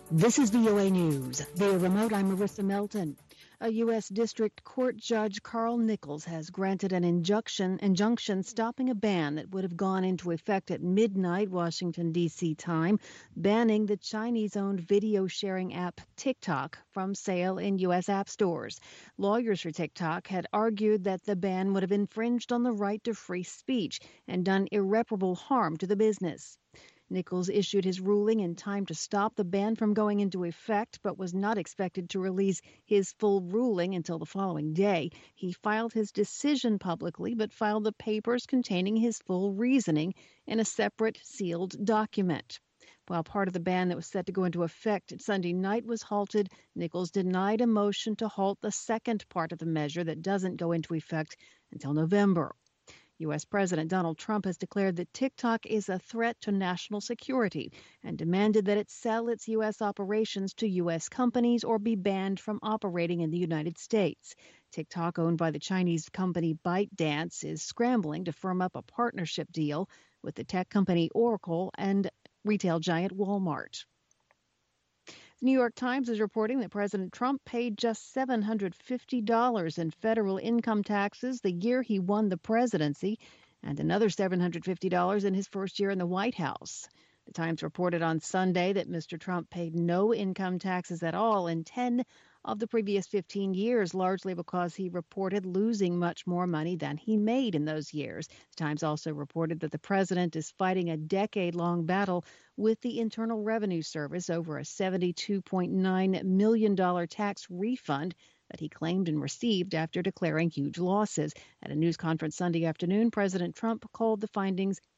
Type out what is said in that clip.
This is VOA News. Via remote, I'm Marissa Melton. A U.S. District Court Judge Carl Nichols has granted an injunction stopping a ban that would have gone into effect at midnight Washington, D.C. time, banning the Chinese-owned video sharing app TikTok from sale in U.S. app stores. Lawyers for TikTok had argued that the ban would have infringed on the right to free speech and done irreparable harm to the business. Nichols issued his ruling in time to stop the ban from going into effect, but was not expected to release his full ruling until the following day. He filed his decision publicly, but filed the papers containing his full reasoning in a separate sealed document. While part of the ban that was set to go into effect Sunday night was halted, Nichols denied a motion to halt the second part of the measure that doesn't go into effect until November. U.S. President Donald Trump has declared that TikTok is a threat to national security and demanded that it sell its U.S. operations to U.S. companies or be banned from operating in the United States. TikTok, owned by the Chinese company ByteDance, is scrambling to firm up a partnership deal with the tech company Oracle and retail giant Walmart. The New York Times is reporting that President Trump paid just $750 in federal income taxes the year he won the presidency, and another $750 in his first year in the White House. The Times reported on Sunday that Mr. Trump paid no income taxes at all in 10 of the previous 15 years, largely because he reported losing much more money than he made in those years. The Times also reported that the president is fighting a decade-long battle with the Internal Revenue Service over a $72.9 million tax refund that he claimed and received after declaring huge losses. At a news conference Sunday afternoon, President Trump called the findings